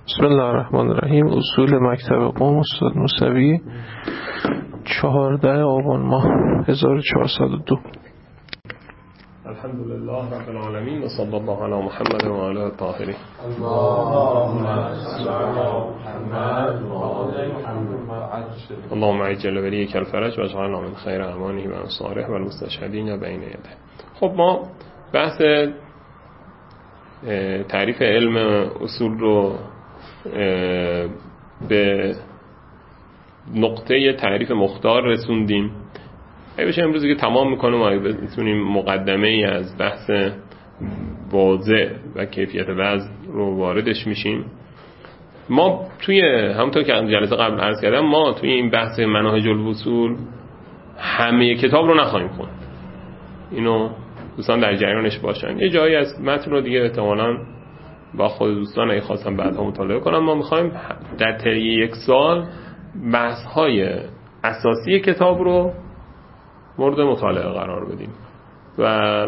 بسم الله الرحمن الرحیم. اصول مکتب قم استاد موسوی 14 آبان ماه 1402. الحمدلله رب العالمین و صلی الله علی محمد و آله الطاهرین. اللهم عجل ولیک الفرج و اجعلنا من خیر اعماله و انصاره و المستشهدین بین یده. خب ما بحث تعریف علم اصول رو به نقطه تعریف مختار رسوندیم. بشه امروزی که تمام میکنیم و بتونیم مقدمه ای از بحث واضح و کیفیت وزن رو واردش میشیم. ما توی همونطور که جلسه قبل عرض کردم، ما توی این بحث مناهج الوصول همه کتاب رو نخواهیم خوند. اینو دوستان در جریانش باشن. یه جایی از متن رو دیگه احتمالاً با خود دوستان اگه خواستم بعدها مطالعه کنم. ما میخوایم در طی یک سال بحث‌های اساسی کتاب رو مورد مطالعه قرار بدیم و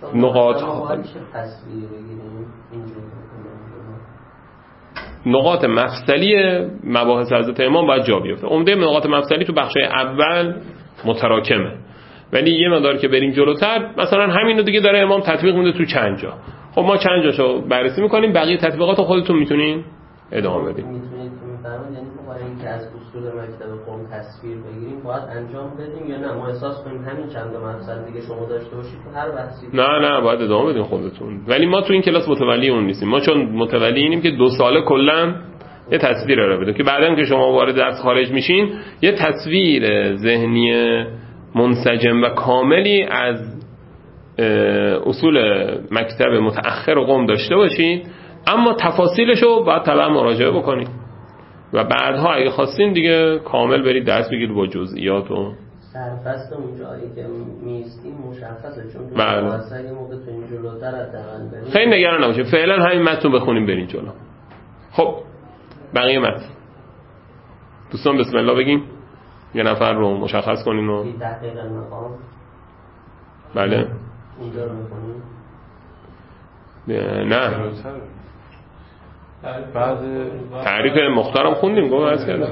نقاط مفصلی مباحث حضرت امام باید جا بیفته. عمده نقاط مفصلی تو بخش اول متراکمه، ولی یه مقدار که بریم جلوتر مثلا همین رو دیگه داره امام تطبیق میده تو چند جا. خب ما چند جاشو بررسی میکنیم، بقیه تطبیقات رو خودتون میتونین ادامه بدیم. میتونید بفرمایید یعنی برای اینکه از اصول مکتب قم تصویر بگیریم باید انجام بدیم یا نه ما احساس کنیم همین چند تا مفصل دیگه شما داشته باشید تو هر بحثی؟ نه باید ادامه بدیم خودتون. ولی ما تو این کلاس متولی اون نیستیم. ما چون متولی اینیم که 2 ساله کلا یه تصویر رو بدیم که بعدن که شما وارد درس خارج میشین یه تصویر ذهنی منسجم و کاملی از اصول مکتب متأخر قم داشته باشید، اما تفاصیلش رو باید طبعا مراجعه بکنید و بعدها اگه خواستین دیگه کامل برید درس بگیرید با جزئیات و سرفصل اون جایی که میستیم مشخصه، چون تو بله. واسه موقع تو این جلوتر حداقل بریم خیلی نگران نباشید، فعلا همین متن رو بخونیم بریم جلو. خب بقیه متن دوستان بسم الله بگیم، یه نفر رو مشخص کنین و تحقیق المقام. بله اینجا رو می‌خونیم؟ نه بعد تعریف مختارم خوندیم گفت عرض کردم.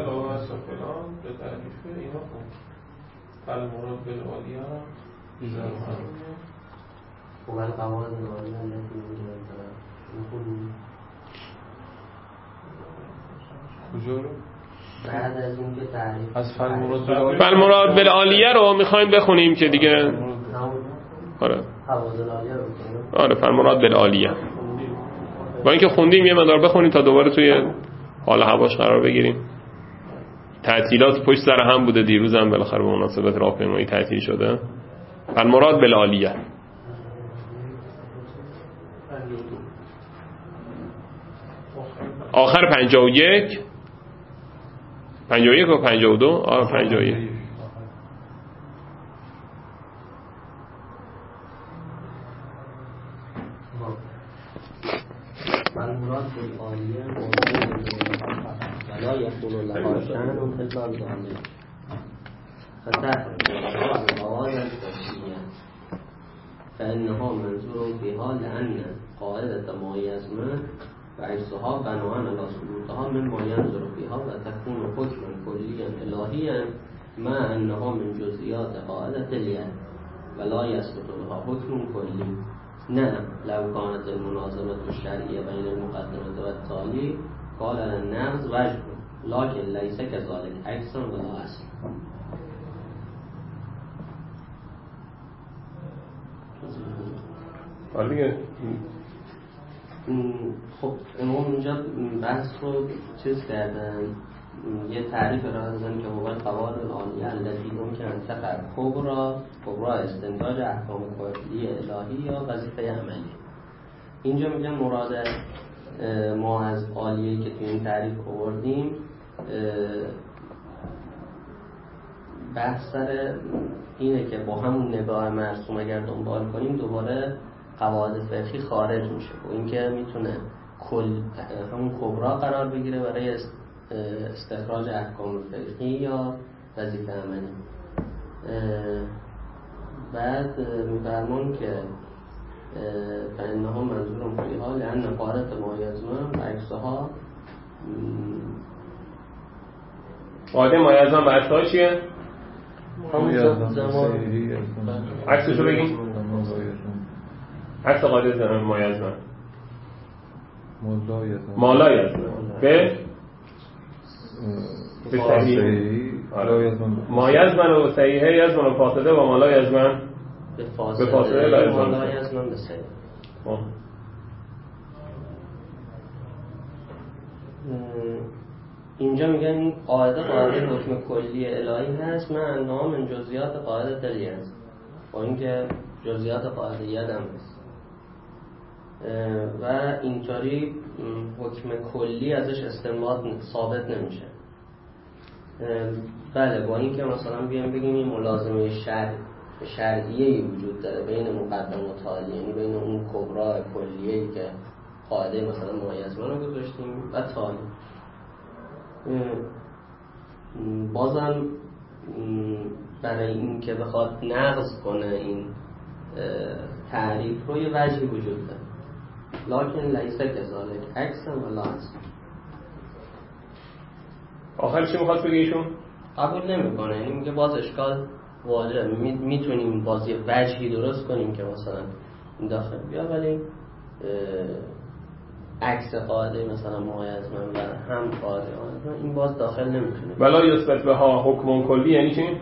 فالمراد بالعالیه و القواعد العالیه التي می‌خونیم کجا رو؟ بعد از اینکه تعریف از فالمراد بالعالیه رو می‌خوایم بخونیم که دیگه آره قواعد العالیه رو بخونیم. آره فالمراد بالعالیه با اینکه خوندیم یه مقدار بخونیم تا دوباره توی حال هواش قرار بگیریم. تعطیلات پشت سر هم بوده، دیروز هم بالاخره به مناسبت راهپیمایی تعطیل شده. فالمراد بالعالیه آخر 51 و 52 آخر 51 فالمراد بالعالیه ولا يكون لها شأن إلا العالیه فتحرم القواعد الفقهية فإنها منظور بها لأن قاعدة ما يزمن وعكسها بناء على ثبوتها مما ينظر فيها وتكون حكما كليا إلهيا مع أنها من جزئيات قاعدة اليد ولا يثبت لها حكم كلي. نعم لو كانت المناظمة الشرعية بين المقدمة والتالي قال للنقض وجه لكن ليس كذلك عكسا ولا اصل. خب امام اینجا بحث رو چیز کردن، یه تعریف را دادن که هو القواعد العالیه التي ممکن تقع کبرا استنتاج احکام کلی الهی یا وظیفه عملی. اینجا میگن مراد ما از عالیه که تو این تعریف آوردیم بحث سر اینه که با همون نگاه مرسوم اگر دنبال کنیم دوباره قواعد فقهی خارج میشه و اینکه میتونه همون کبرا قرار بگیره برای استخراج احکام فقهی یا وظیفه عملی. بعد میفرمون که فإنها منظور فيها لأن قارة ما يزمن و عکسها قاعده مایزمن به اصلا چیه؟ عکسشو بگیم. عکس قاعده مایزمن مالایزمن به صحیح مایزمن و صحیحه یزمن و فاسده و مالایزمن به فاسده مالایزمن به صحیح. اینجا میگن این قاعده حکم کلی الهی هست من انها من جزئیات قاعده دلی هست با اینکه جزئیات قاعده یدم هست و اینطوری حکم کلی ازش استنباط ثابت نمیشه. بله با اینکه مثلا بیایم بگیم این ملازمه شرعیه‌ای وجود داره بین مقدم و تالی، یعنی بین اون کبرا کلیه‌ای که قاعده مثلا مایزمن رو گذاشتیم و تالی، بازم برای این که بخواد نقض کنه این تعریف رو یه وجهی وجود داره، لکن لیسه کذالک عکسم و لاحظ. آخر چی میخواد بگه ایشون؟ قبول نمیکنه، یعنی میگه باز اشکال واجه، میتونیم باز یه وجهی درست کنیم که مثلا این داخل بیا، ولی عکس قاعده مثلا مایزمن و هم قاعده مایزمن این باز داخل نمیتونه. ولا یثبت بها حکم کلی یعنی چی؟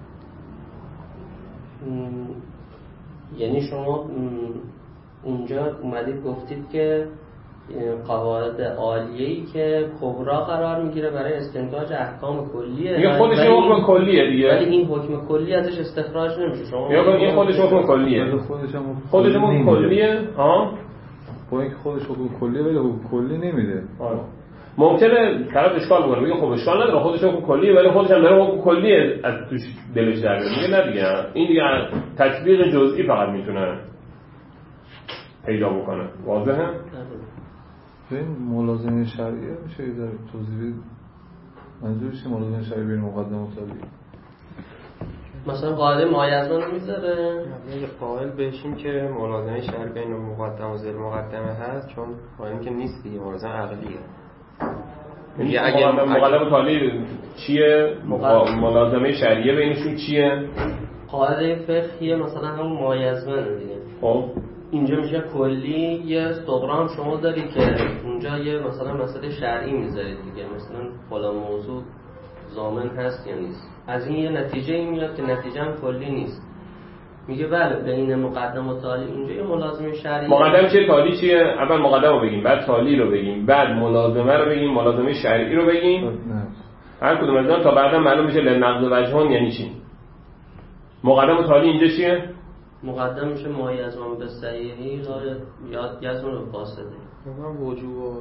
یعنی شما اونجا اومدید گفتید که قواعد عالیه‌ای که کبرا قرار میگیره برای استنتاج احکام کلیه، میگه خودش حکم کلیه دیگه، ولی این حکم کلی ازش استخراج نمیشه. شما میگه این خودش حکم کلیه، خودش حکم کلیه. با اینکه خودش حکم کلیه ولی حکم کلی نمیده. ممکنه طرف اشکال بکنه بگه خب اشکال نداره خودش حکم کلیه ولی خودش هم داره حکم کلیه از توش دلش در میاد. میگه نه دیگه این دیگه تطبیق جزئی فقط میتونه پیدا بکنه. واضحه؟ این ملازمه شرعیه میشه یه ذره توضیح بدید؟ منظورش چیه ملازمه شرعی بین مقدم و تالی؟ مثلا قاعده مایزمن رو میذاره یه قائل بشیم که ملازمه شرعی بین مقدم و زیر مقدمه هست، چون قائل که نیست دیگه، ملازمه عقلیه. میگه اگه مقدم و تالی چیه؟ ملازمه شرعیه بینشون چیه؟ قاعده فقهیه مثلا همون مایزمن دیگه. خب اینجا میشه کلی، یه صغرا شما داری که اونجا یه مثلا مسئله شرعی میذارید دیگه، مثلا فلان موضوع ضامن هست یا نیست. از این یه نتیجه این میاد که نتیجه هم کلی نیست. میگه بله بین مقدم و تالی اینجا یه ملازمه شرعی. مقدم چیه تالی چیه؟ اول مقدم رو بگیم، بعد تالی رو بگیم، بعد ملازمه رو بگیم، ملازمه شرعی رو بگیم. هر کدوم از اینا تا بعدا معلوم میشه لنقض وجهان یعنی چی. مقدم و تالی اینجا چیه؟ مقدم میشه مایزمن به صحیحی یا یزمن به فاسده. من وجوب و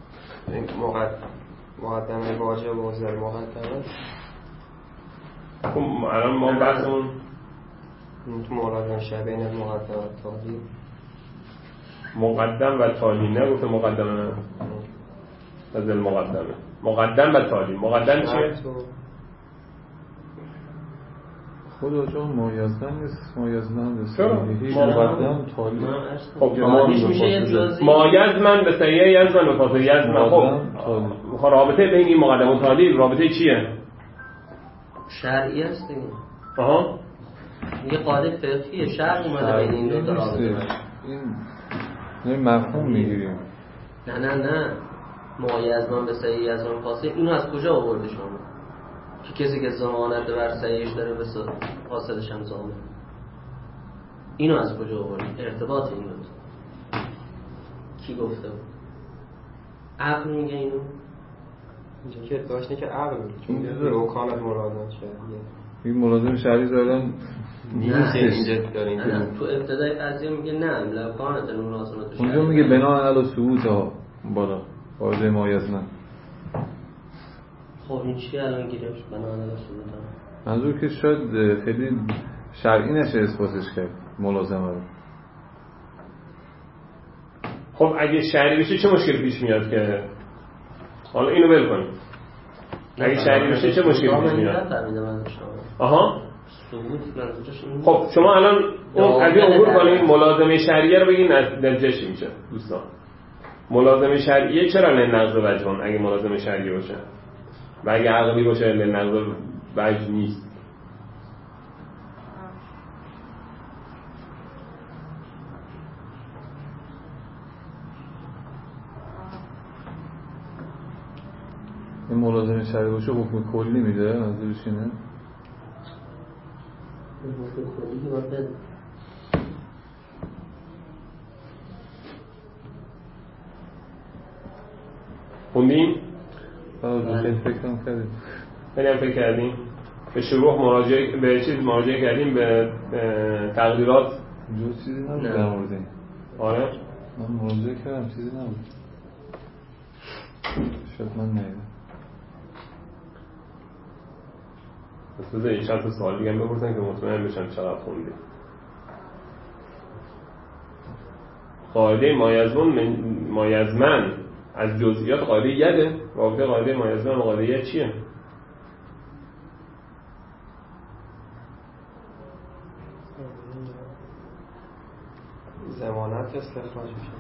مقدمه واجب و زیر مقدمه. خب الان ما بحثمون تو ملازمه شرعی بین مقدم و تالی. مقدم و تالی نه گفته مقدمه از المقدمه. مقدم و تالی. مقدم چیه؟ خدا جان مایزمن نیست، مایزمن به صحیحی مقدم تالی. خب مایزمن به صحیحی یزمن به فاسده یزمن. خب رابطه بین این مقدم و تالی رابطه چیه؟ شرعی است دیگه. آها یه قاعده فقهیه شرع اومده بین این دو تا رابطه. این مفهوم میگیریم. نه مایزمن به صحیحی یزمن فاسده اینو از کجا آوردی شما؟ که کسی که ضمانت بر صحیحش داره به فاسدش هم ضامن. اینو از کجا آوردی؟ ارتباط این بود کی گفته بود؟ عقل میگه اینو؟ اینجا که ادعاش که عقل میگه، چون امکانات ملازمه شرعیه. این ملازمه شرعی زدن نیست اینجا دارین تو ابتدای قضیه میگه نه امکانات ملازمه شرعی. اونجا میگه بنا علی ثبوت ها بالا قاعده مایزمن. خب این چی الان گیرش بنا علی ثبوت ها؟ منظور که شاید خیلی شرعی نشه اثباتش کرد ملازمه رو. خب اگه شرعی بشه چه مشکلی پیش میاد که حالا اینو ول کنیم؟ اگه شرعی بشه چه مشکلی پیش میاد؟ آها خب شما الان اون قضیه عبور کنید، ملازمه شرعیه رو بگین نتیجه چی میشه دوستان؟ ملازمه شرعیه چرا لنقض وجهون اگه ملازمه شرعی باشه و اگه عقلی باشه لنقض وجه نیست؟ این ملازمه شرعی باشه حکم کلی میده منظورش اینه؟ حکم کلی که باید بده. خوندیم؟ خیلی فکرم کردیم. خیلی هم فکر کردیم. به شروع مراجعه به چیز مراجعه کردیم به تقدیرات. اینجا چیزی نبود در مورد این. آره؟ من مراجعه کردم چیزی نبود. شاید من نیدم. بس بذار این چند تا سوال دیگه هم بپرسن که مطمئن بشن چقدر خوندیم. قاعده مایزمن از جزئیات قاعده یده. رابطه قاعده مایزمن و قاعده ید چیه؟ ضمانت استخراج میشه.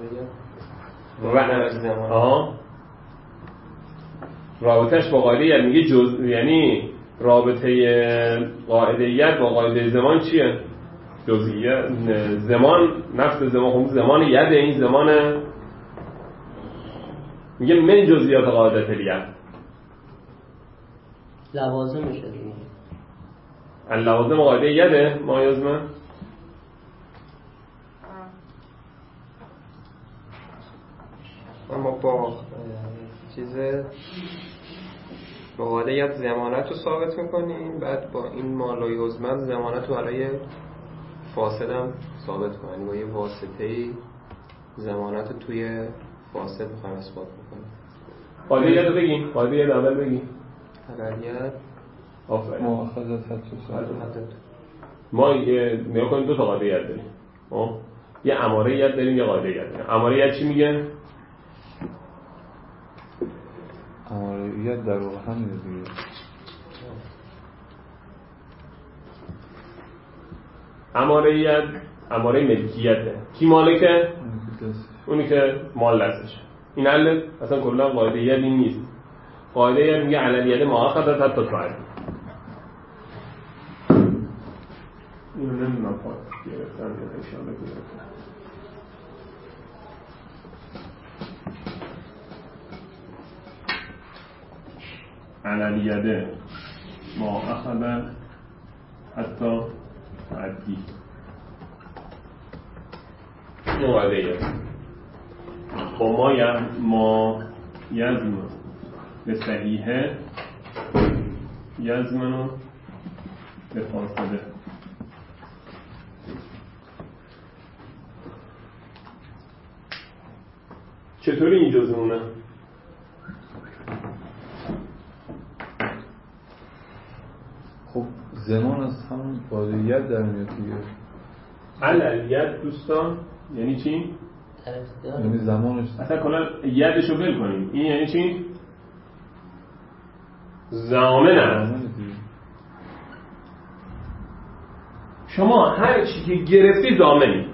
رابطهش با قاعده ید میگه یعنی رابطه قاعده ید با قاعده زمان چیه؟ جزئیات زمان نفس زمان خب زمان یده این زمان میگه من جزئیات قاعده ید لوازم میشه دیگه. اللوازم قاعده یده مایزمن اما با چیز با قاعده ید ضمانت رو ثابت میکنیم بعد با این مالای عظمت ضمانت رو برای فاسد هم ثابت کنیم با یه واسطه‌ای ضمانت توی فاسد میخوایم اثبات میکنیم. قاعده ید رو بگیم قاعده ید اول بگیم اقلیت مؤاخذت ما نگاه کنیم دو تا قاعده ید داریم یه اماره ید داریم یه قاعده ید داریم. اماره ید چی میگه؟ اماره ید در واقع همینه دیگه. اماره ید اماره ملکیته. کی مالکه؟ اونی که مال دستشه. این حل اصلا کلا قاعده ید این نیست. قاعده ید میگه علل ید مؤاخذت حتی تعدی. اینو نمیدونم پاک گرفتم یا اشاره گرفتم. علل ید مؤاخذت حتی تعدی. قاعده ید با ما یزم به صحیحه یزمنو به فاسده. چطوری این جزمونه؟ خب زمان از همون قاعده ید در میاد دیگه. علل ید دوستان یعنی چی؟ یعنی زمانش اصلا کلا یدشو ول کنیم. این یعنی چی؟ ضامن است. شما هر چی که گرفتی ضامنی.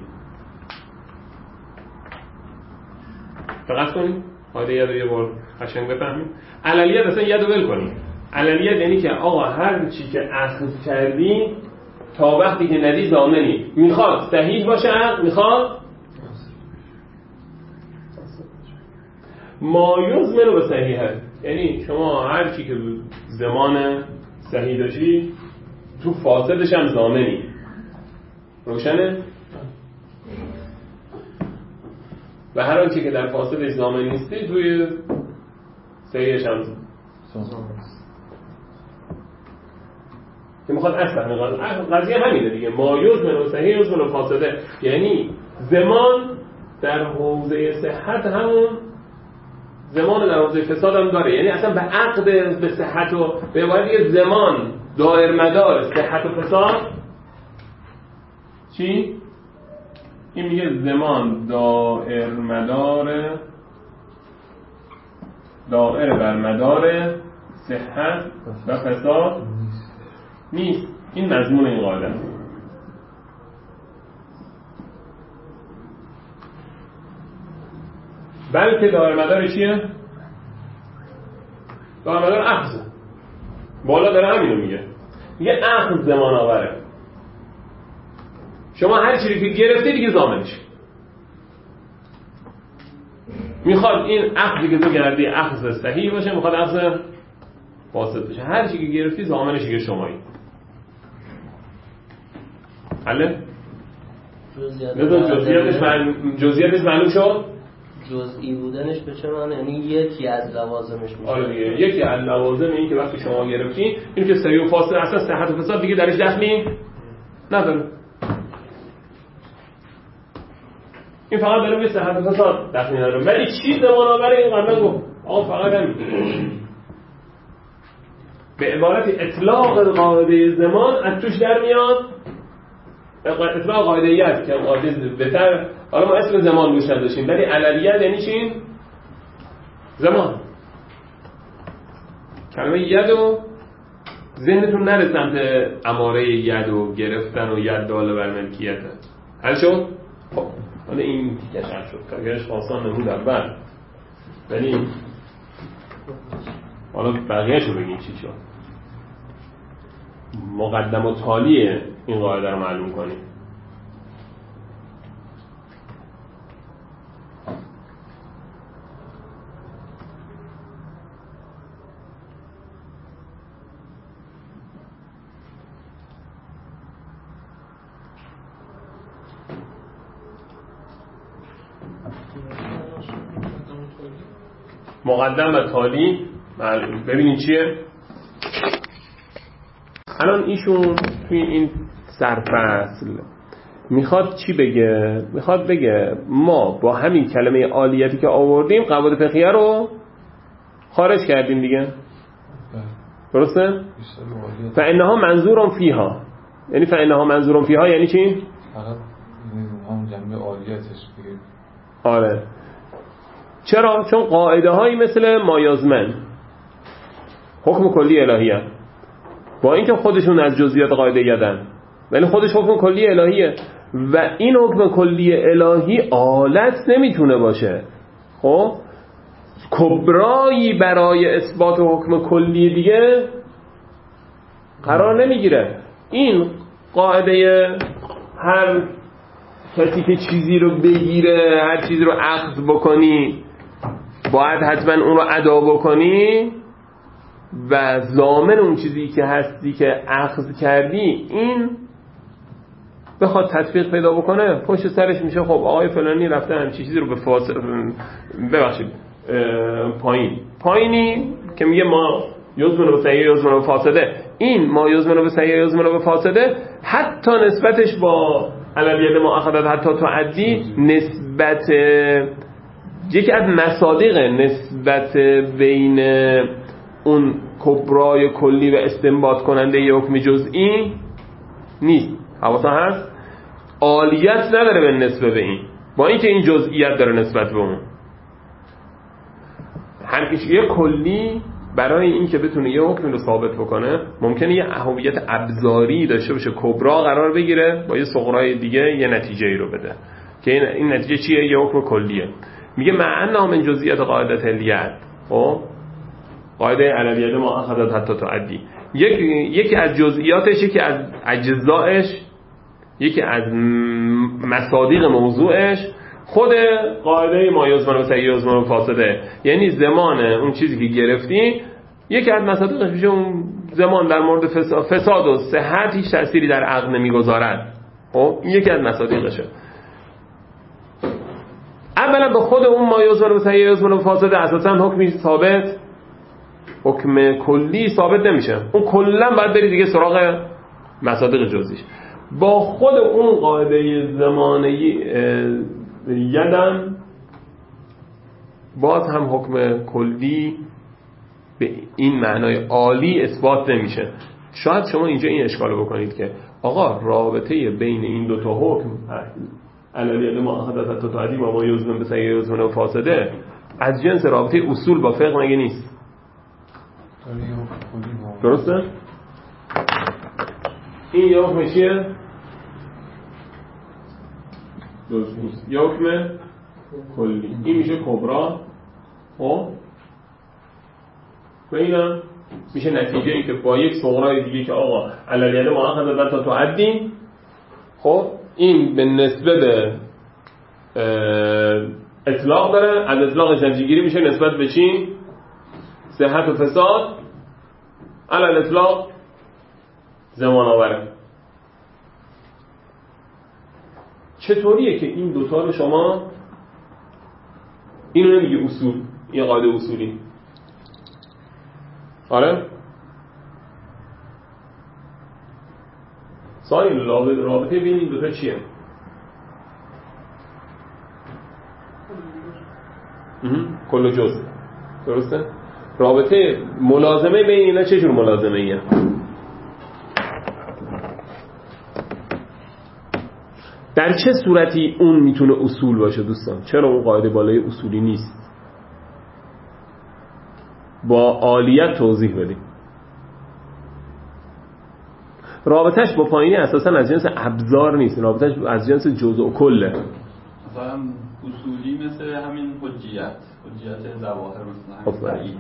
دقت کنید قاعده ید رو یه بار قشنگ بفهمید. علل ید اصلا ید رو ول کنید. علل ید یعنی که آقا هر چی که اخذ کردی تا وقتی که ندی ضامنی. میخواد صحیح باشه عقل میخواد ما یزمن به صحیحه. یعنی شما هر چی که زمان صحیح داشتی تو فاسدش هم ضامنی. روشنه؟ و هر آنچه که در فاسدش ضامن نیستی توی صحیحش هم که میخواد اصلا قضیه همینه دیگه. ما یزمن و صحیح یزمن و فاسده یعنی زمان در حوزه صحت همون زمان در حوزه فساد هم داره. یعنی اصلا به عقد به صحت و به عبارت یه زمان دائر مدار صحت و فساد چی؟ این میگه زمان دائر بر مدار صحت و فساد نیست. این مضمون این قاعده است. بلکه دارمدار چیه؟ دارمدار اخذ. بالا داره همینو میگه اخذ زمان آوره. شما هر چیزی که گرفتی دیگه ضامنش. میخواد این اخذی که تو کردی اخذ صحیح باشه، میخواد اخذ فاسد باشه. هر چیزی که گرفتی ضامنش دیگه شمایی. حله؟ جزئیاتش معلوم شد؟ جزئی بودنش به چه معنی؟ یعنی یکی از لوازمش میشه. آره دیگه، یکی از لوازم این که وقتی شما گرفتی این که صحیح و فاسد اصلا صحت و فساد دیگه درش دخلی نداره. این فقط داره به صحت و فساد دخلی نداره. ولی چی زمان آور این قبلا گفت؟ آقا فقط همین. به عبارت اطلاق قاعده زمان از توش در میاد اطلاق قاعده‌یت که قاعده بهتر. حالا ما اسم زمان روش نداشتیم ولی علویت یعنی چی؟ زمان. کلمه یدو ذهنتون نره سمت اماره یدو گرفتن و ید داله بر ملکیته. حل شد؟ خب حالا این تیکش حل شد. کارگرش آسان نمود اول ولی حالا بقیه‌شو بگیم چی شد. مقدم و تالی این قاعده رو معلوم کنیم. مقدم و تالی ببینید چیه؟ الان ایشون توی این سرفصل میخواد چی بگه؟ میخواد بگه ما با همین کلمه عالیتی که آوردیم قواعد فقهیه رو خارج کردیم دیگه. درسته؟ فانها منظور فیها. یعنی فانها منظور فیها یعنی چی؟ فقط همون جنبه عالیتش دیگه. آره. چرا؟ چون قاعده هایی مثل مایازمن حکم کلی الهیه، با اینکه خودشون از جزئیات قاعده یدن ولی خودش حکم کلی الهیه و این حکم کلی الهی آلت نمیتونه باشه. خب کبرایی برای اثبات حکم کلی دیگه قرار نمیگیره. این قاعده هر کسی که چیزی رو بگیره، هر چیزی رو اخذ بکنی باید حتما اون رو ادا بکنی و ضامن اون چیزی که هستی که اخذ کردی این بخواد تطبیق پیدا بکنه پشت سرش میشه خب آقای فلانی رفته همچین چیزی رو به پایینی که میگه ما یزمن به صحیح یزمن به فاسده. این ما یزمن به صحیح یزمن به فاسده حتی نسبتش با علویت ما اخذت حتی تعدی نسبت یکی از مصادیق نسبت بین اون کبرای کلی و استنباط کننده ی حکم جزئی نیست. حواسا هست؟ عالیت نداره به نسبت به این، با اینکه این جزئیت داره نسبت به اون. هر یه کلی برای این که بتونه یه حکم رو ثابت بکنه ممکنه یه هویت ابزاری داشته باشه، کبرا قرار بگیره با یه صغرای دیگه یه نتیجه ای رو بده که این نتیجه چیه؟ یه حکم کلیه. میگه معنا من جزئیات قاعده الیت. خب قاعده علویت ما اخذت حتی تعدی یکی از جزئیاتش، یکی از اجزایش، یکی از مصادیق موضوعش خود قاعده ما یزمن و صحیح یزمن و فاسده، یعنی زمان اون چیزی که گرفتی یکی از مصادیقش میشه اون زمان در مورد فساد و صحت هیچ تأثیری در عقل نمیگذارد. خب این یکی از مصادیقشه. اولا به خود اون ما یزمن و صحیح یزمن و فاسده اساسا حکمی ثابت، حکم کلی ثابت نمیشه. اون کلا باید بری دیگه سراغ مصادیق جزئیش. با خود اون قاعده زمانی یدم باز هم حکم کلی به این معنای عالی اثبات نمیشه. شاید شما اینجا این اشکالو بکنید که آقا رابطه بین این دوتا حکم علویت ما اخذت حتی تعدی و ما یزمن به صحیح یزمن و فاسده از جنس رابطه اصول با فقه مگه نیست؟ درسته؟ این یه حکم چیه؟ یه حکم کلی. این میشه کبرا. خب و اینم میشه نتیجه ای که با یک صغرای دیگه که آقا علیه مؤاخذه تا تو حدیم. خب این به نسبه به اطلاق داره، از اطلاقش نتیجه گیری میشه نسبت به چی؟ صحت و فساد. علی اطلاق زمان آوره. چطوریه که این دوتا رو شما اینو نمیگه اصول، این قاعده اصولی؟ آره؟ سایل رابطه بین این دوتا چیه؟ کل و جزء. درسته؟ رابطه ملازمه بین اینا چه جور ملازمه ایه؟ در چه صورتی اون میتونه اصول باشه دوستان؟ چرا اون قاعده بالای اصولی نیست؟ با عالیت توضیح بدیم. رابطش با پایینی اساسا از جنس ابزار نیست، رابطش از جنس جزء و کله. مثلا اصولی مثل همین حجیت ظواهر مثلا همین.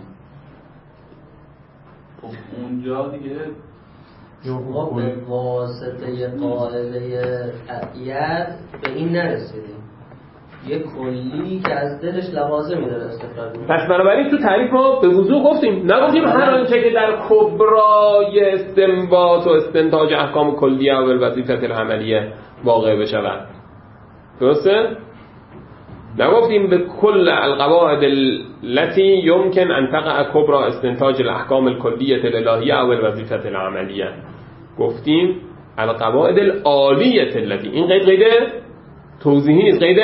خب اونجا دیگه ما به واسطه قاعده قطعیت به این نرسیدیم، یه کلی که از دلش لوازمی داره استفاده می‌کنه. پس بنابراین تو تعریف ما به وضوح گفتیم، نگفتیم هر آنچه که در کبرای استنباط و استنتاج احکام کلیه و الوظیفه العملیه واقع بشود. درسته؟ نگفتیم به کل القواعد التي يمكن ان تقع کبرا استنتاج الاحکام الکلیه الالهیه او الوظیفه العملیه. گفتیم القواعد العالیه التي، این قید توضیحی نیست، قید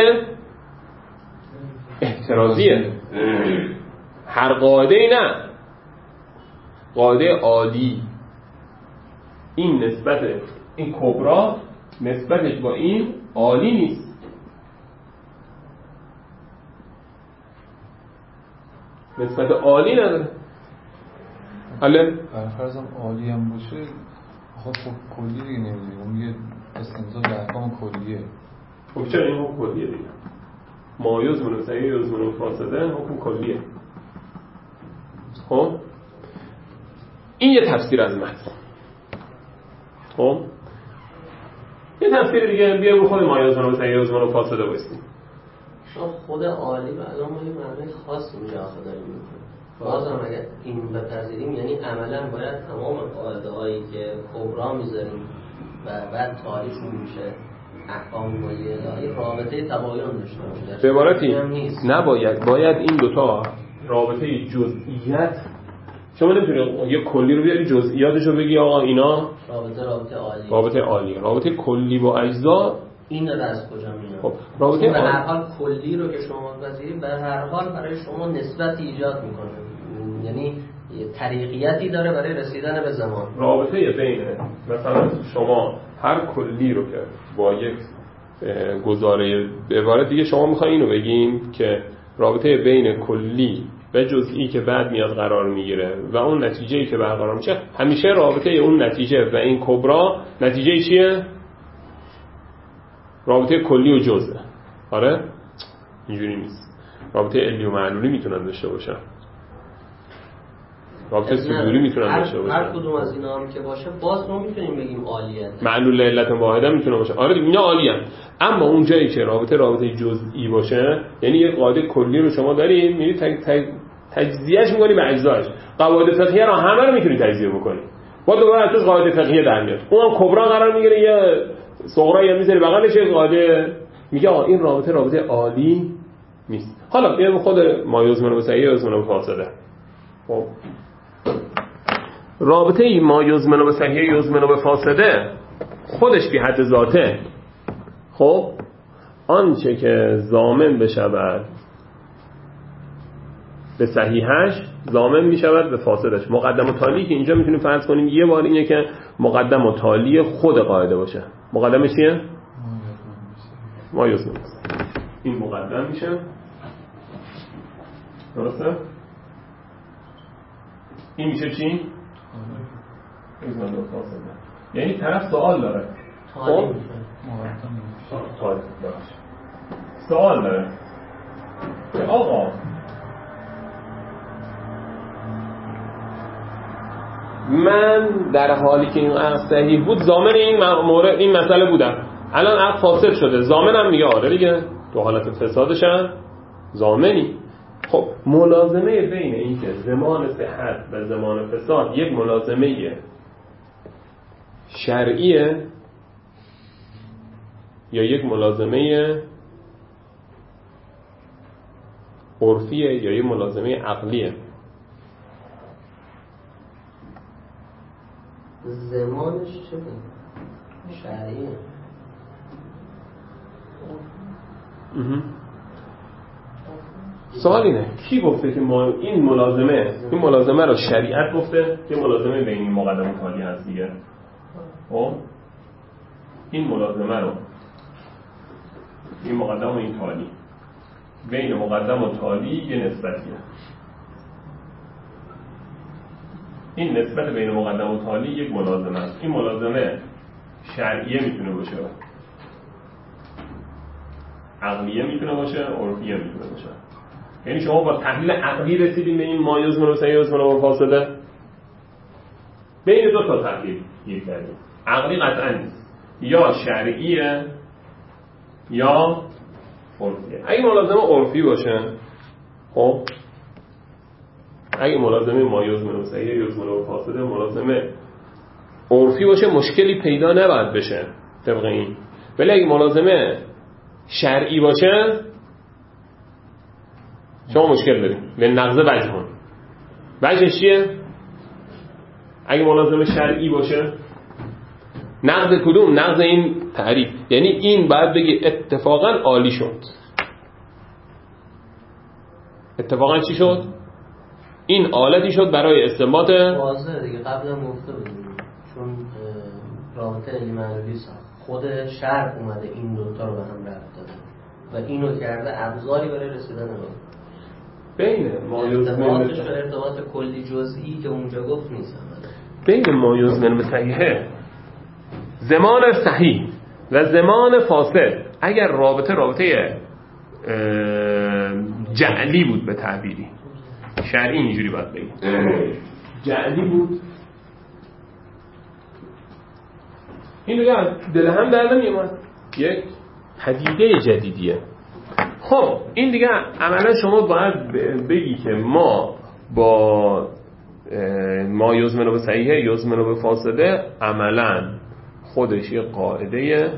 احترازیه. هر قاعده نه، قاعده عالی. این نسبت این کبرا نسبتش با این عالی نیست. نسبت عالی نداره. حالا فرضم عالی هم باشه خب کلی دیگه نمیدونیم، اون میگه استنتاج احکام کلیه. خب چرا این حکم کلیه دیگه؟ ما یزمن صحیح یزمن فاسده حکم کلیه. خب این یه تفسیر از متن. خب یه تفسیر دیگه بیا رو خود ما یزمن صحیح یزمن فاسده بایستیم. شما خود عالی و الان ما یه معنی خاص اونجا آخه داریم میکنیم. بازم اگر این بپذیریم یعنی عملا باید تمام قاعده هایی که کبرا میذاریم و بعد تعریف میشه احکام کلیه الهی رابطه تباین داشته باشه. به عبارتی باید این دوتا رابطه جزئیات. شما نمیتونی یه کلی رو بیاری جزئیاتش رو بگی آقا اینا رابطه عالی. رابطه کلی با اجزا این رو از کجا میاد؟ خب رابطه به هر حال کلی رو که شما بذارید به هر حال برای شما نسبت ایجاد میکنه، یعنی طریقیتی داره برای رسیدن به زمان. رابطه بین مثلا شما هر کلی رو که با یک گزاره به عبارت دیگه شما میخواین اینو بگین که رابطه بین کلی و جزئی که بعد میاد قرار میگیره و اون نتیجه‌ای که برقرار میشه همیشه رابطه اون نتیجه و این کبرا نتیجه چیه؟ رابطه کلی و جزء. آره اینجوری نیست. رابطه علی و معلولی میتونن داشته باشن، رابطه صدوری میتونن داشته باشن. هر کدوم از اینا هم که باشه باز ما میتونیم بگیم عالیه. معلول علت واحده میتونه باشه. آره اینا عالیه. اما اون جایی که رابطه جزئی باشه، یعنی یه قاعده کلی رو شما دارید میرید تجزیهش میکنی به اجزاش. قواعد فقهیه رو همه رو میتونی تجزیه بکنی. با دوباره ازش قاعده فقهیه در میاد. اونم کبرا قرار میگیره، یه صغرا یا میذاری بغلش یه قاعده میگه آقا این رابطه عالی نیست. حالا بیایم خود ما یزمن و صحیح یزمن و فاسده. خب رابطه ما یزمن و صحیح یزمن و فاسده خودش بی حد ذاته. خب آنچه که ضامن بشود به صحیحش ضامن میشود به فاسدش. مقدم و تالی که اینجا میتونیم فرض کنیم یه بار اینه که مقدم و تالی خود قاعده باشه. مقدمش چیه؟ ما یزمن. این مقدم میشه. درسته؟ این میشه چی؟ یعنی طرف سوال داره. خب سوال داره. آقا من در حالی که این عقد صحیح بود ضامن این مسئله بودم، الان عقد فاسد شده، ضامنم میگه آره دیگه تو حالت فسادش هم ضامنی. خب ملازمه بین این که زمان صحت و زمان فساد یک ملازمه شرعیه یا یک ملازمه عرفیه یا یک ملازمه عقلیه؟ زمانش چه بود؟ شرعیه. سوال اینه کی گفته که ما این ملازمه رو شریعت گفته که ملازمه بین این مقدم و تالی هست دیگه؟ این ملازمه رو این مقدم و این تالی بین مقدم و تالی یه نسبتیه. این نسبت بین مقدم و تالی یک ملازمه است. این ملازمه شرعیه میتونه باشه، عقلیه میتونه باشه، عرفیه میتونه باشه. یعنی شما با تحلیل عقلی رسیدین به این ما یزمن و سیزمن و فاسده؟ بین دو تا تحلیل یک کردیم. عقلی قطعا نیست، یا شرعیه یا عرفیه. اگه ملازمه عرفی باشه، خب اگه ملازمه ما یزمن و سیزمن و فاسده ملازمه عرفی باشه مشکلی پیدا نباید بشه طبق این. ولی اگه ملازمه شرعی باشه شما مشکل داریم. به نقض وجهون. وجهش چیه؟ اگه ملازمه شرعی باشه نقض کدوم؟ نقض این تعریف. یعنی این باید بگی اتفاقا عالی شد. اتفاقا چی شد؟ این آلتی شد برای استنباط واضحه دیگه. قبلا گفته بودیم چون رابطه علی معلولی خود شرع اومده این دوتا رو به هم ربط داده و اینو کرده ابزاری برای رسیدن به بین ارتباطش و ارتباط کلی جزئی که اونجا گفت نیست. بین ما یزمن به صحیحه زمان صحیح و زمان فاسد اگر رابطه جعلی بود به تعبیری شرعی اینجوری باید بگیم جعلی بود، این دیگه دل هم در نمیومد، یک پدیده جدیدیه. خب این دیگه عملا شما باید بگی که ما با ما یزمن به صحیحه یزمن به فاسده عملا خودش یه قاعده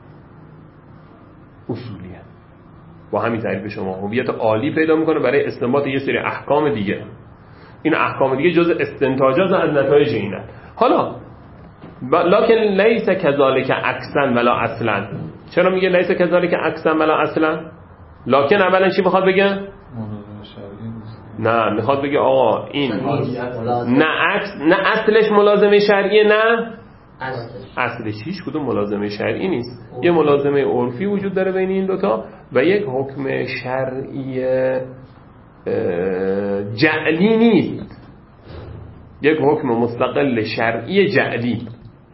اصولیه با همین تعریف شما هویت عالی پیدا میکنه برای استنباط یه سری احکام دیگه. این احکام دیگه جز استنتاجات از نتایج اینه. حالا لکن لیس کذالک عکسا ولا اصلا. چرا میگه لیس کذالک عکسا ولا اصلا؟ لکن اولا چی میخواد بگه؟ نه میخواد بگه آقا این نه عکس نه اصلش ملازمه شرعیه نه اصلش هیچ کدوم ملازمه شرعی نیست. یه ملازمه عرفی وجود داره بین این دوتا و یک حکم شرعی جعلی نیست، یک حکم مستقل شرعی جعلی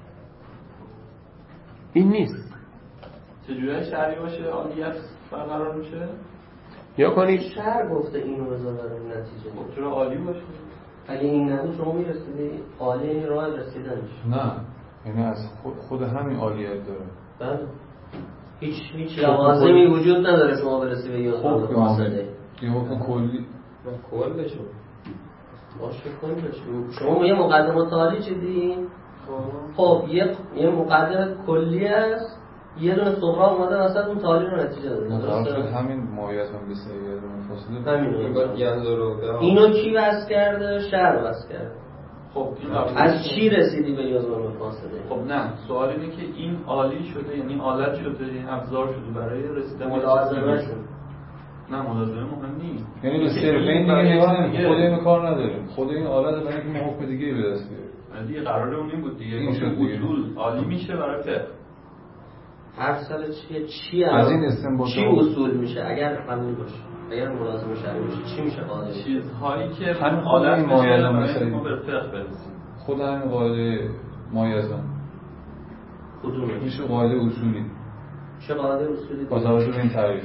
این نیست. چجوری شرعی باشه عالیت برقرار میشه؟ یا کنید شرع گفته اینو بذار برای نتیجه چرا عالی باشه؟ اگه این نبود شما میرسیدی عالی این راه رسیدنش. نه یعنی از خود همین عالیت داره. بله هیچ لوازمی وجود نداره شما برسی به یزمن فاسده. این حکم کلی کلشون باشه کلشون. شما یه مقدمه تالی چیدین؟ خب یه مقدمه کلی است، یه دونه صغرا اومده وسط اون تالی رو نتیجه داده. درسته همین ماهیت هم بسیار فاصله همین. اینو کی واسه کرده؟ شرع واسه کرده. خب از چی رسیدی به یزمن فاسده؟ خب نه سوال اینه که این عالی شده یعنی آلت شده یعنی ابزار شده برای رسیدن ملازمه شد. نه ملازمه مهم نیست. یعنی به صرف این دیگه نگاه نمی‌کنیم. خود این کار نداریم. خود این آلت برای اینکه ما حکم دیگه به دست بیاریم. دیگه قراره اون این بود دیگه اصول عالی میشه برای فقه. هر سال چی از این استنباط چی اصول میشه اگر قانون باشه؟ اگر ملازمه شرعی باشه چی میشه قاعده؟ چیزهایی که همین حالت مایزن مثلا ما به فقه برسیم. خود همین قاعده مایزن کدومه؟ میشه قاعده اصولی. چه قاعده اصولی؟ با توجه به این تعریف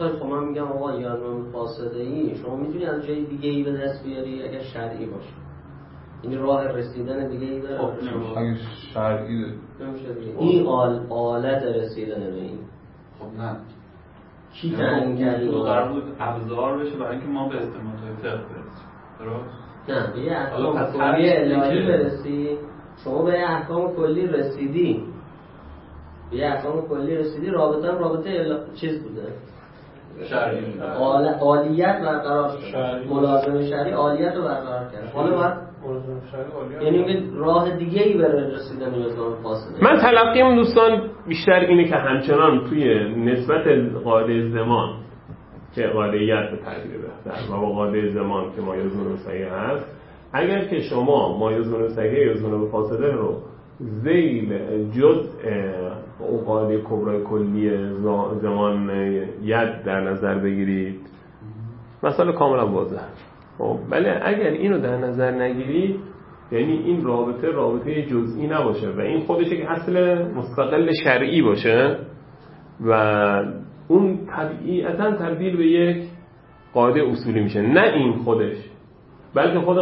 خب من میگم آقا یادم فاسده ای شما میتونی از جای دیگه ای به دست بیاری اگر شرعی باشه. این راه رسیدن دیگه ای داره. اگه شرعی نمیشه این آلت رسیدن به این. خب نه کی تعیین کرده قرار بود ابزار بشه برای اینکه ما به استعمال فقه برسیم. درست؟ نه به احکام کلی الهی برسی. شما به احکام کلی رسیدی. به احکام کلی رسیدی رابطه چیز بوده. شرعی عالیت برقرار شد. ملازم شرعی عالیت رو برقرار کرد. حالا بعد یعنی به راه دیگه ای برای رسیدن به یزدان فاسده. من تلقیم دوستان بیشتر اینه که همچنان توی نسبت قاعده زمان که قاعده‌یت به تعبیر بهتر و با قاعده زمان که مایزون و صحیح هست، اگر که شما مایزون و صحیح یزدان و فاسده رو ذیل جزء قاعده کبرای کلی زمان ید در نظر بگیرید، مثلا کاملا واضح. ولی اگر اینو در نظر نگیرید، یعنی این رابطه جزئی نباشه و این خودشه که اصل مستقل شرعی باشه و اون طبیعتاً تبدیل به یک قاعده اصولی میشه. نه این خودش، بلکه خود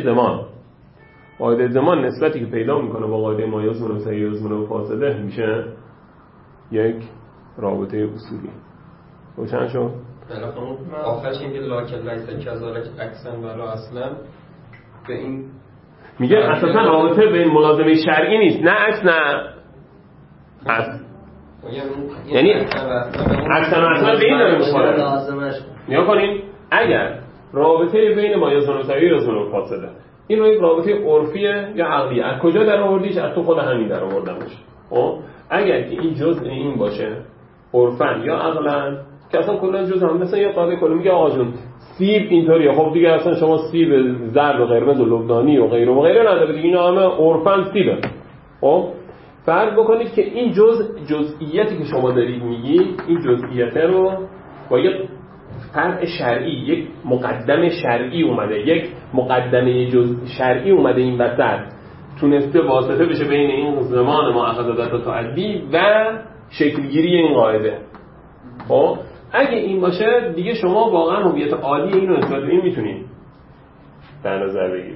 قاعده زمان نسبتی که پیدا میکنه با قاعده مایزون و صحیح یزدان و فاسده میشه یک رابطه اصولی. روشن شد؟ آخرش اینکه لاکن لیس کذالک عکساً ولا اصلا به این میگه اساسا رابطه بین ملازمه شرعی نیست، نه عکس نه اصل. یعنی عکساً و اصلا به این داره میخوره. نیا کنیم اگر رابطه بین مایزون و صحیح یزدان و فاسده این رو یک رابطه عرفیه یا عقلیه، از کجا در آوردیش؟ از تو خود همین در آوردمش. اگر که این جزء این باشه عرفاً یا عقلاً که اصلا کلا جزء هم، مثلا یه قاعده کلی میگه آقا جون سیب اینطوریه، خب دیگه اصلا شما سیب زرد و قرمز و لبنانی و غیره و غیره نداره دیگه، اینا همه عرفاً سیبه. خب فرض بکنید که این جزئیاتی که شما دارید میگی، این جزئیات رو با یک فرع شرعی، یک مقدمه شرعی اومده، یک مقدمه شرعی اومده این وسط، تونسته واسطه بشه بین این زمان ما اخذت تعدی و شکلگیری این قاعده. خب اگه این باشه دیگه شما واقعا هویت عالی این رو نسبت به این میتونید در نظر بگیرید.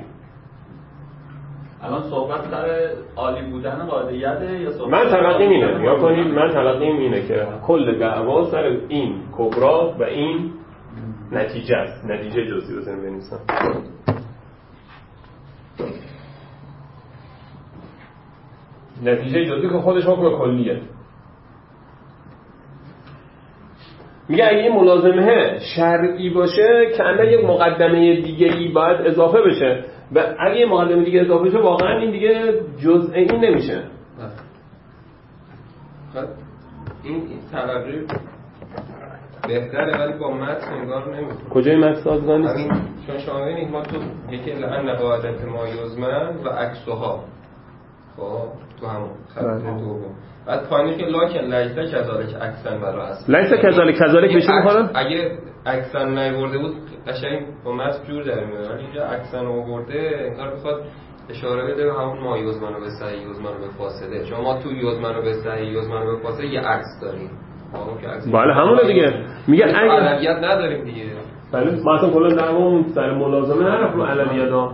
الان صحبت سر عالی بودن قاعده‌یه یا صحبت من تلقیم اینه، یا کنید من تلقیم اینه که کل دعوا سر این کبرا و این نتیجه است. نتیجه جزئی بزنیم بنویسم. نتیجه جزئی که خودش حکم کلیه. میگه اگه این ملازمه شرعی باشه که اندر یک مقدمه دیگه ای باید اضافه بشه و اگه یک مقدمه دیگه اضافه بشه واقعا این دیگه جزئی نمیشه. این تلقی بهتره ولی با متن انگار نمیتونه. کجای متن سازگار نیست؟ همین چون شما ببینید ما تو یکی لعن قاعدت ما یزمن و عکسها، خب تو همون خط دوم بعد پایینش که لاکن لیس کذالک عکسن ولا اصلا لیس کذالک بشه میخوره؟ اگه عکسن نیورده بود قشنگ با متن جور در میاد، ولی اینجا عکسن آورده انگار بخواد اشاره بده به همون ما یزمن و به صحیح یزمن و به فاسده. چون ما تو یزمن و به صحیح یزمن و به فاسده یه عکس داریم. بله همونه دیگه. میگه اگه علویت نداریم دیگه. بله ما اصلا کلا دعوامون سر ملازمه نرفت رو علویت ها.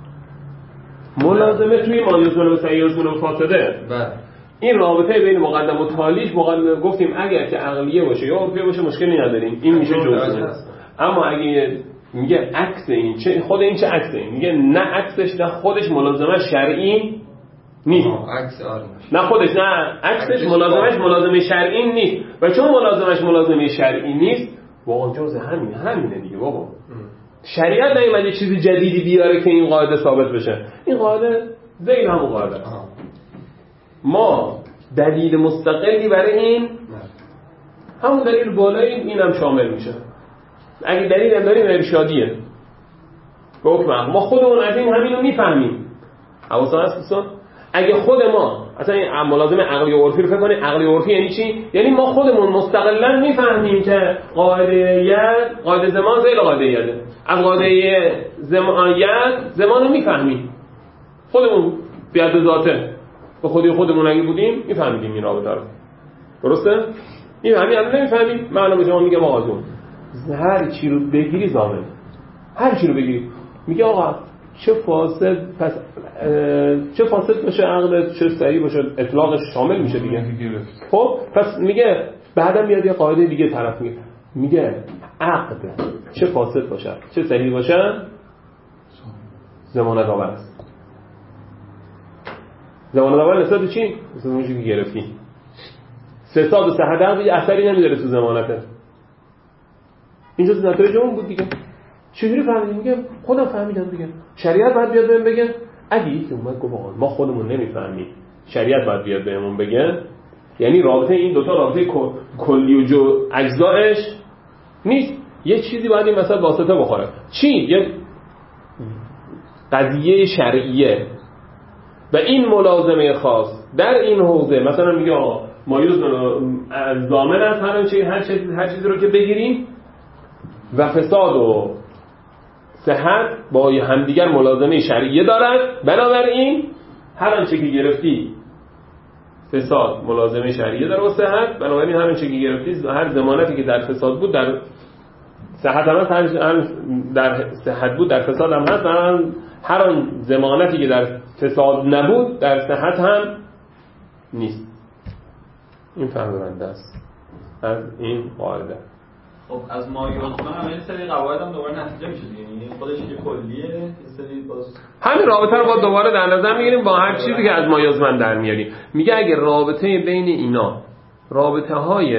ملازمه توی ما یزمن و صحیح یزمن و فاسده. بله. این رابطه بین مقدم و تالیش گفتیم اگر که عقلیه باشه یا عرفیه باشه مشکلی نداریم، این میشه جزئی. اما اگه میگه عکس این چه خود این چه عکس این، میگه نه عکسش نه خودش ملازمه شرعی نیست. عکس نه خودش نه عکسش ملازمه شرعی نیست و چون ملازمه شرعی نیست واقعا جزء همینه دیگه بابا. شریعت نیومده چیزی جدیدی بیاره که این قاعده ثابت بشه. این قاعده ذیل همون قاعده است. ما دلیل مستقلی برای این همون دلیل بالایی اینم شامل میشه. اگه دلیل هم داریم ارشادیه گفتم ما خودمون از این همینو میفهمیم. حواستون هست دوستان؟ اگه خود ما اصلا این ملازمه عقلی و عرفی رو فکر کنید، عقلی و عرفی یعنی چی؟ یعنی ما خودمون مستقلا میفهمیم که قاعده زمان ذیل قاعده یده، از قاعده زمان رو میفهمیم خودمون بیاد ذاته به خودمون اگه بودیم میفهمیدیم این رابطه رو. درسته؟ این همین الان نمیفهمید. من الان به شما میگم آقا جون هر چی رو بگیری ضامن، هر چی رو بگیری. میگه آقا چه فاسد پس چه فاسد باشه عقلت، چه صحیح باشه اطلاقش شامل میشه دیگه. خب پس میگه بعدم میاد یه قاعده دیگه طرف میگه عقل چه فاسد باشه چه صحیح باشه ضمانت آور است. ضمانت آور نسبت به چی؟ نسبت به چیزی که گرفتی. فساد و صحت عقل یه اثری نمیداره تو ضمانته. اینجا نتایج اون بود دیگه. چجوری فهمیدیم؟ میگه خودم فهمیدم دیگه. شریعت باید بیاد بهم بگه. اگه یکی اومد گفت آقا ما خودمون نمیفهمیم، شریعت باید بیاد بهمون بگه. یعنی رابطه این دوتا رابطه کلی و اجزایش نیست. یه چیزی باید این مثلا واسطه بخوره. چی؟ یه قضیه شرعیه و این ملازمه خاص در این حوزه مثلا میگه آقا مایوز ضامن است هر چیزی رو که بگیریم و فساد و صحت با همدیگر ملازمه شرعیه دارد، بنابراین هر آنچه که گرفتی فساد ملازمه شرعیه داره و صحت، بنابراین هر آنچه که گرفتی هر ضمانتی که در فساد بود در صحت هم هست، در صحت بود در فساد هم هست، هر آن ضمانتی که در فساد نبود در صحت هم نیست. این فهم بنده است از این قاعده. خب از مایوزمن هم این سری قواعد هم دوباره نتیجه میشه دیگه، یعنی خودش یه کلیه این سری باز همین رابطه رو با دوباره در نظر میگیریم با هر چیزی که از مایوزمن در میاریم. میگه اگه رابطه بین اینا رابطه های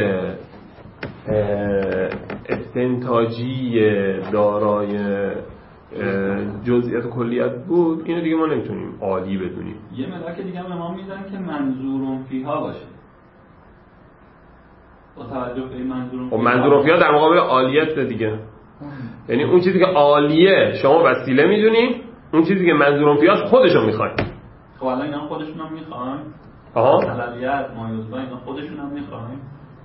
استنتاجی دارای جزئیات و کلیت بود، اینو دیگه ما نمیتونیم عالی بدونیم. یه ملاک دیگه هم امام میدن که منظورون فیها باشه. با توجه به این منظورون فیها در مقابل عالیت دیگه. یعنی اون چیزی که عالیه شما وسیله میدونیم، اون چیزی که منظورون فیها خودشون میخوایم. خب الان اینا خودشون هم میخوایم. حلالیت مایوزبا اینا خودشون هم میخوایم.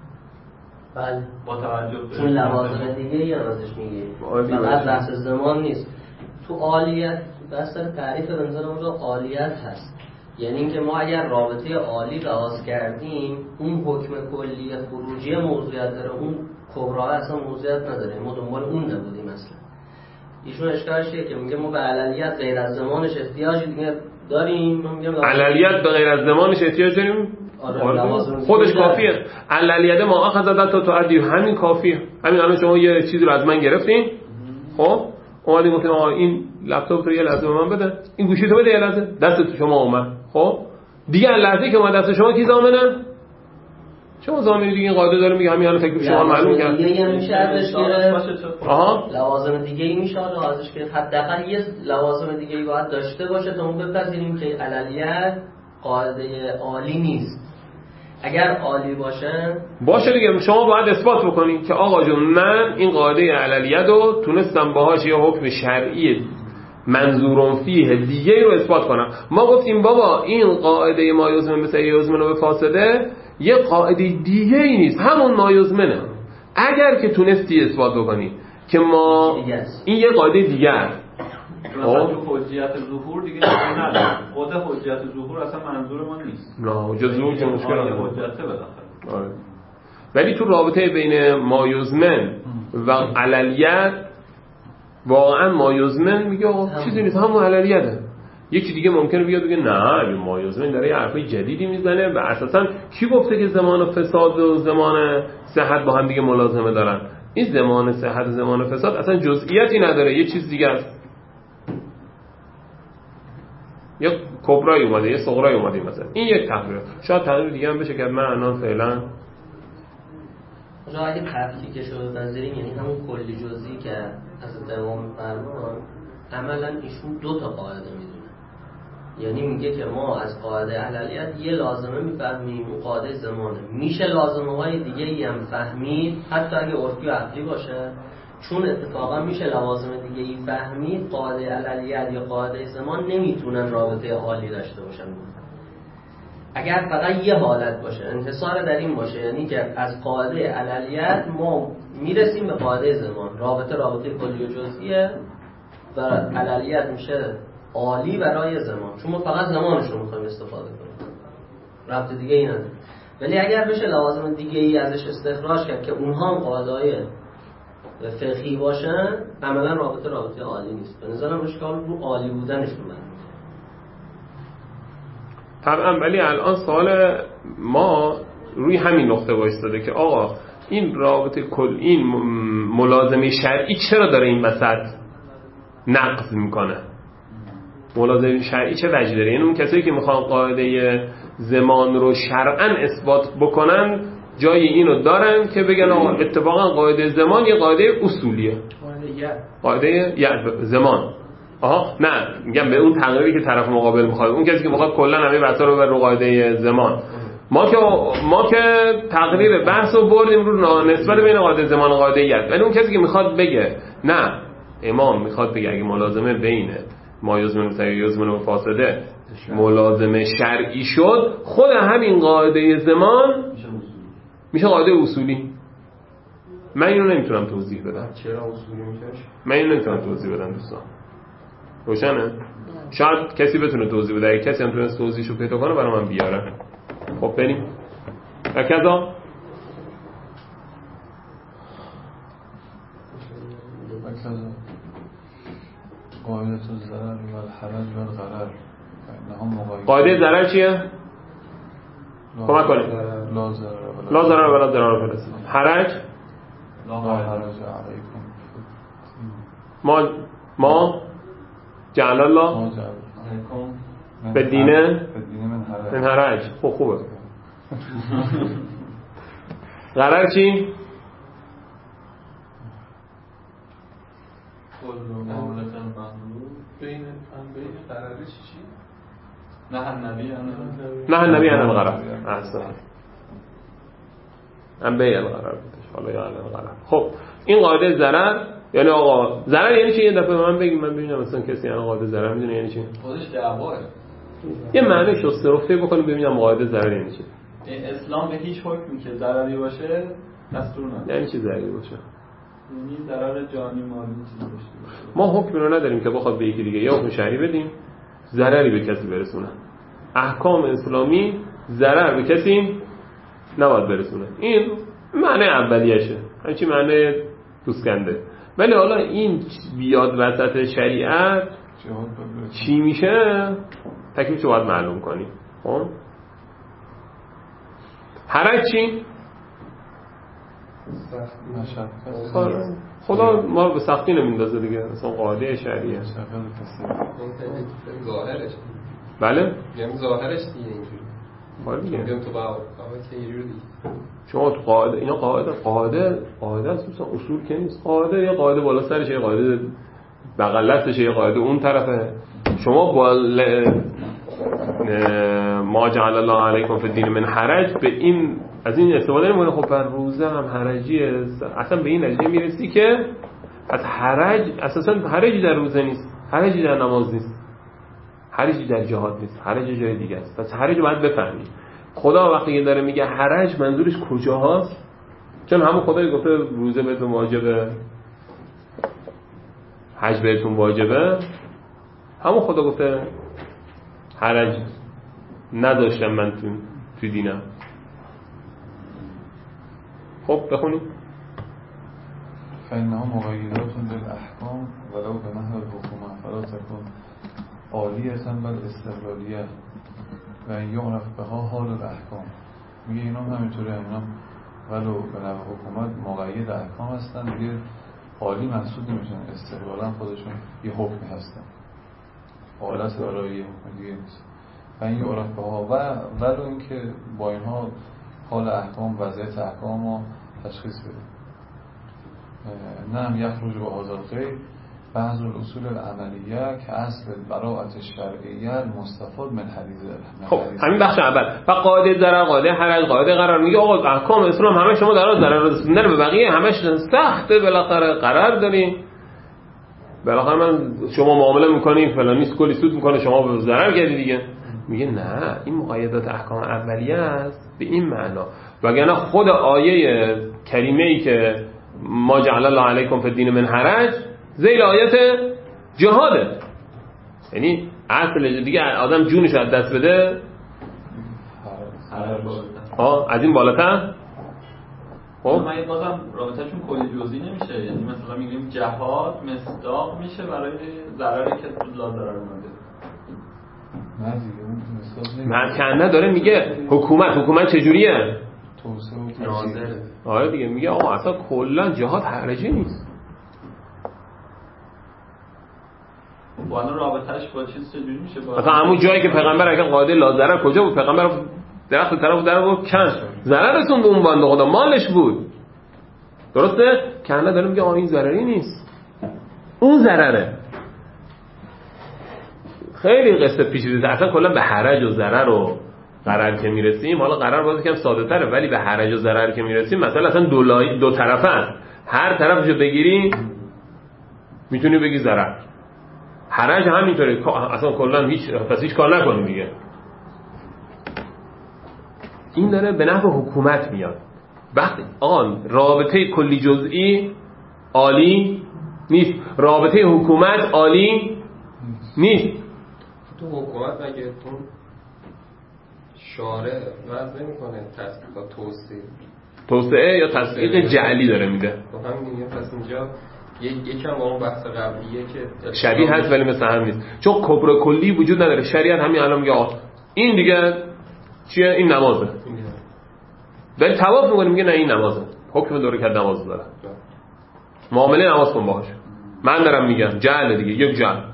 بله با توجه به چون لوازم دیگه ای ازش میگه، فقط بحث زمان نیست. تو عالیت بحث تعریف بنظر اون عالیت هست، یعنی اینکه ما اگر رابطه عالی لحاظ کردیم اون حکم کلی خروجی موضوعیت داره، اون کبرا اصلا موضوعیت نداره، ما دنبال اون نبودیم اصلا. ایشون اشکالش که میگه ما به علالیت غیر از زمانش احتیاج دیگه داریم. من میگم علالیت به غیر از زمانش احتیاج داریم. خودش کافیه. علالیت ما اخذت تا تعدی همین کافیه. همین الان شما یه چیزی رو از من گرفتین، خب اومدین گفتین آقا این لپتاپ تو یه لحظه به من بده، این گوشی تو بده یه لحظه، دست شما اومد. خب دیگه لحظه‌ای که اومد دست شما کی ضامنه؟ شما ضامنی دیگه. این قاعده داره میگه همین الان تکلیف شما معلوم کرد. دیگه میشه ازش گرفت. لوازم دیگه ای میشه ازش گرفت. حداقل یه لوازم دیگه ای باید داشته باشه تا اون بپذیریم که علالیت قاعده عالی نیست. اگر عالی باشه دیگه شما باید اثبات بکنید که آقا جون من این قاعده علالیت رو تونستم باهاش یه حکم شرعی منظورون فیه دیگه رو اثبات کنم. ما گفتیم بابا این قاعده مایوزمن مثل یوزمن و فاسده یه قاعده دیگه ای نیست، همون مایوزمنه. اگر که تونستی اثبات بکنی که ما این یه قاعده دیگه است، مثلا تو حجیت ظهور دیگه نداره. خود حجیت ظهور اصلا منظور ما نیست. نه حجیت ظهور که مشکل نداره. حجیت بالاخره. ولی تو رابطه بین مایوزمن و علالیت واقعا مایوزمن میگه چیزی نیست، همون علالیته. یکی دیگه ممکنه بیاد بگه نه مایوزمن داره یه حرفای جدیدی میزنه و اساسا کی گفته که زمان فساد و زمان صحت با هم دیگه ملازمه دارن؟ این زمان صحت و زمان فساد اصلا جزئیاتی نداره، یه چیز دیگه است. یک کبرای اومده، یه صغرای اومده مثلا. این یک تقریر. شاید تقریر دیگه هم بشه که من الان فعلا اگه تفکیکش رو بپذیریم، یعنی همون کلی جزئی که از دوام فرمان عملا ایشون دو تا قاعده میدونه. یعنی میگه که ما از قاعده علالیت یه لازمه میفهمیم، اون قاعده زمانه. میشه لازمه های دیگه ای هم فهمید حتی اگه عرفی و عقلی باشه، چون اتفاقا میشه لوازم دیگه ای فهمید. قاعده علالیت یا قاعده زمان نمیتونن رابطه عالی داشته باشن. اگر فقط یه حالت باشه، انحصار در این باشه، یعنی که از قاعده علالیت ما میرسیم به قاعده زمان، رابطه کلی و جزئیه و علالیت میشه عالی برای زمان، چون ما فقط زمانش رو میخوایم استفاده کنیم، رابطه دیگه ای نداره. ولی اگر بشه لوازم دیگه ای ازش استخراج کرد که اونها هم قاعده‌های فقهی باشن، عملا رابطه عالی نیست. به نظرم اشکال رو عالی بودنش بود. طبعا، ولی الان سوال ما روی همین نقطه وایستاده که آقا این رابطه این ملازمه شرعی چرا داره این وسط نقض میکنه؟ ملازمه شرعی چه وجهی داره؟ یعنی اون کسایی که میخوان قاعده زمان رو شرعاً اثبات بکنن جای اینو دارن که بگن آقا اتفاقا قاعده زمان یه قاعده اصولیه، قاعده زمان. نه میگم به اون تغییری که طرف مقابل میخواد، اون کسی که میخواد کلا همه بحثا رو بر قاعده زمان، ما که تقریر بحث رو بردیم رو نسبت بین قاعده زمان و قاعده ید. ولی اون کسی که میخواد بگه نه، امام میخواد بگه اگه ملازمه بین ما یزمن و فاسده ملازمه شرعی شد، خود همین قاعده زمان میشه قاعده اصولی. من اینو نمیتونم توضیح بدم. چرا اصولی میشه؟ من اینو نمیتونم توضیح بدم دوستان. روشنه؟ شاید کسی بتونه توضیح بده. اگه کسی هم تونست توضیحشو پیدا کنه برای من بیاره. خب بریم. وکذا قاعده الضرر و الحرج و الغرر. قاعده ضرر چیه؟ کمک کنید. لا ضرر ولا ضرر فی الاسلام. حرج لا حرج علیکم. ما جعل الله به دینه من حرج. خوبه. غرر چی؟ بین قراره چی؟ نه النبی عن الغرر. احسن. انبیاء الغرر بودش. حالا یا الغرر. خب این قاعده ضرر یعنی آقا ضرر یعنی چی؟ یه دفعه من بگیم من ببینم مثلا کسی الان قاعده ضرر میدونه یعنی چی؟ خودش دعواه. یه معنی شسته رفته بکنیم ببینم قاعده ضرر یعنی چی. اسلام به هیچ حکمی که ضرری باشه دستور نمیده. یعنی چی ضرری باشه؟ یعنی ضرر جانی مالی چیزی باشه. ما حکمی رو نداریم که بخواد به یکی دیگه یا حکم شرعی بدیم ضرری به کسی برسونه. احکام اسلامی ضرر به کسی نباید برسونه. این معنی اولیشه. همین معنی دوسکنده. ولی حالا این بیاد وسط شریعت چی میشه؟ تکلیفش رو باید معلوم کنیم. خب حرج چی؟ خدا ما رو به سختی نمیندازه دیگه. مثلا قاعده شرعیه. ظاهرش. بله؟ میگم ظاهرش دیگه اینجوری. میگم تو با که یه جوری شما تو قاعده اینا قاعده است، مثلا اصول که نیست. قاعده یه قاعده بالا سرشه، یه قاعده بغل دستشه، یه قاعده اون طرفه. شما با ما جعل الله علیکم فی الدین من حرج به این از این استفاده نمی‌کنه. خب بر روزه هم حرجیه. اصلا به این نتیجه میرسی که از حرج اساسا حرجی در روزه نیست، حرجی در نماز نیست، حرجی در جهاد نیست، حرج جای دیگه است. پس حرج باید بفهمی. خدا وقتی که داره میگه حرج منظورش کجاست؟ چون همون خدای گفته روزه بهتون واجبه، حج بهتون واجبه، همون خدا گفته حرج نداشتم من تو دینم. خب بخونیم. فإنها مغیرات بالاحکام ولو به نحو الحکومه فلا تكون عالیه بل استقلالیه و این یعرف بها حال الاحکام. میگه اینا همینطوره، اینا ولو به نحو حکومت مقید احکام هستن، دیگه عالی محسوب نمیشن، استقلالا خودشون یه حکمی هستن، حالت برای یه حکم دیگه نیست. و این یعرف بها ولو اینکه با اینها حال احکام وضعیت احکام رو تشخیص بده. نه یخرج به هذا الغیر بعض الاصول العملیه که اصل براءت الشرعیه المستفاد من حدیث. خب همین بخش اول. و قاعده ضرر، قاعده حرج، قاعده قرار. میگه آقا احکام اسلام همه شما در ضرر رسوندن به بقیه همش سخته، بالاخره قرار دارین، بالاخره من شما معامله میکنین فلانی کلی سود میکنه شما به ضرر کردی دیگه. میگه نه، این مقیدات احکام اولیه است به این معنا. وگرنه خود آیه کریمه ای که ما جعل الله علیکم فی الدین من حرج ذیل آیت جهاده. یعنی اصل دیگه آدم جونش از دست بده از این بالاتر خب من بازم رابطه‌شون کلی جزئی نمیشه، یعنی مثلا میگیم جهاد مصداق میشه برای ضرری که لا ضرر اومده. من کنه داره میگه حکومت چجوریه؟ ناظره. آره دیگه میگه آقا اصلا کلا جهاد حرجی نیست. با الان رابطه‌اش با چیز چجوری میشه؟ مثلا همون جایی که پیغمبر اگه قاعده لا ضرر کجا بود؟ پیغمبر درخت طرف در بود کن ضرر رسوند اون بنده خدا، مالش بود. درسته؟ کنه داره میگه آقا این ضرری نیست، اون ضرره. خیلی قصه پیچیده، اصلا کلا به حرج و ضرر و غرر که میرسیم، حالا غرر باز یکم ساده تره، ولی به حرج و ضرر که میرسیم مثلا اصلا دو طرفه است، هر طرفشو بگیری میتونی بگی ضرر. حرج همینطوره، اصلا کلا هیچ کار نکنیم دیگه. این داره به نحو حکومت میاد. وقتی آقا رابطه کلی جزئی عالی نیست، رابطه حکومت عالی نیست. تو حکومت مگه تو شارع وضع نمی‌کنه تطبیقات توسعه یا تطبیق جعلی داره میده؟ با همین دیگه. پس اینجا یکم با اون بحث قبلیه که شبیه هست ولی مثل هم نیست، چون کبر کلی وجود نداره. شریعت همین الان میگه این دیگه چیه؟ این نمازه. داری طواف میکنی میگه نه این نمازه، حکم داره که نماز داره، معامله نماز کن باهاش. من دارم میگم جعل دیگه،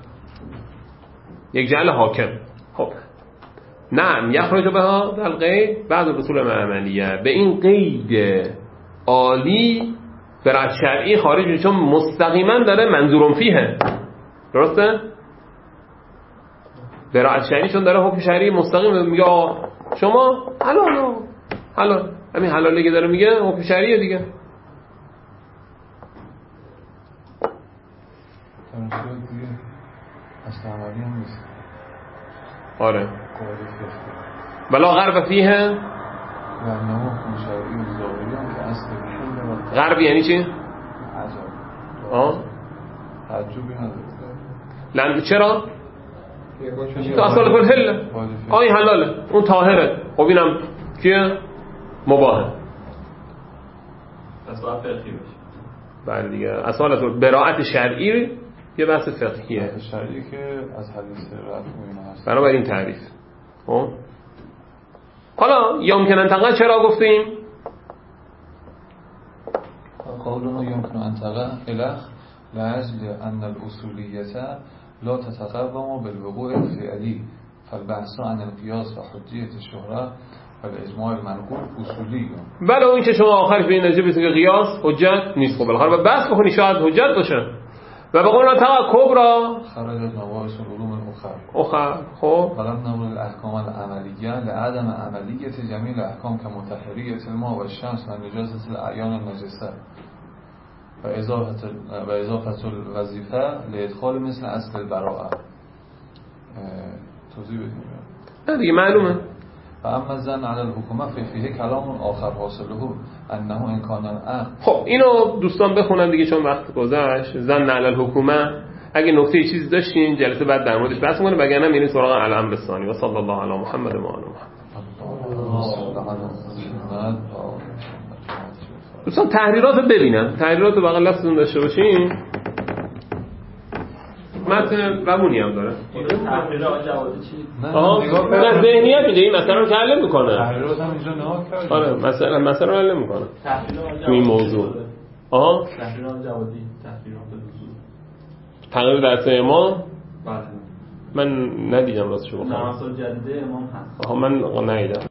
یک جعل حاکم. خب نعم یخرج بها در القید بعض رسول عملیه، به این قید عالی برای شرعی خارج میشه، چون مستقیما داره منظورم فیه. درسته؟ برای شرعی چون داره حکم شرعی مستقیم میگه شما حلال همین حلاله که داره میگه حکم شرعیه دیگه. اصلا عملی هم نیست. آره بلا غرب فیه و نمو حکم شرعی و ظاهری هم که اصل غرب یعنی چی؟ عجب تعجبی نداره. چرا؟ تو اصلا کل حله این حلاله اون طاهره. خب اینم کیه؟ مباهه. اصلا فقهی بشه. بله دیگه اصالت براعت شرعی یه بحث فقهیه شرعی که از حدیث رفع و اینا هست. بنابراین این تعریف. حالا یمکن انتقل چرا گفتیم؟ قولنا يمكن أن تغلق لأجل أن الأصولية لا تتقوم بالوقوع الفعلي، فالبحث عن القياس وحجية الشهرة والإجماع المنقول أصولي. بله اون که شما آخرش به این نتیجه برسید که قیاس حجت نیست، خب بالاخره بحث بکنی شاید حجت باشه. و به قولنا کبرا خرجت نواقص العلوم الأخرى خب ولم نقل الأحكام العملية لعدم عملية جميع الأحكام كمطهرية الماء والشمس ونجاسة الأعيان النجسة و اضافه الوظیفه لادخال مثل اصل البراءه. توضیح بدیم نه دیگه معلومه. و اما الظن علی الحکومه فیه کلام آخر حاصله انه ان کان العقد. خب اینو دوستان بخونن دیگه چون وقت گذشت. ظن علی الحکومه اگه نکته چیزی داشتین جلسه بعد در موردش بحث کنیم، وگرنه میریم سراغ الامر الثانی. و صلی الله علی محمد و آل محمد. دوستان تحریرات رو ببینن، تحریرات رو بغل دستتون داشته باشین. متن ومونی هم داره. تحریر آقا جوادی چی؟ نه ذهنیت میده این مسئله رو حل میکنه. تحریرات هم اینجا نگاه کردیم. آره مسئله رو حل میکنه. تو این موضوع. تحریر آقا جوادی، تحریرات وضو. تغییر درس امام؟ بله. من ندیدم راستشو بخوام. نماز جدید امام هست. من ندیدم.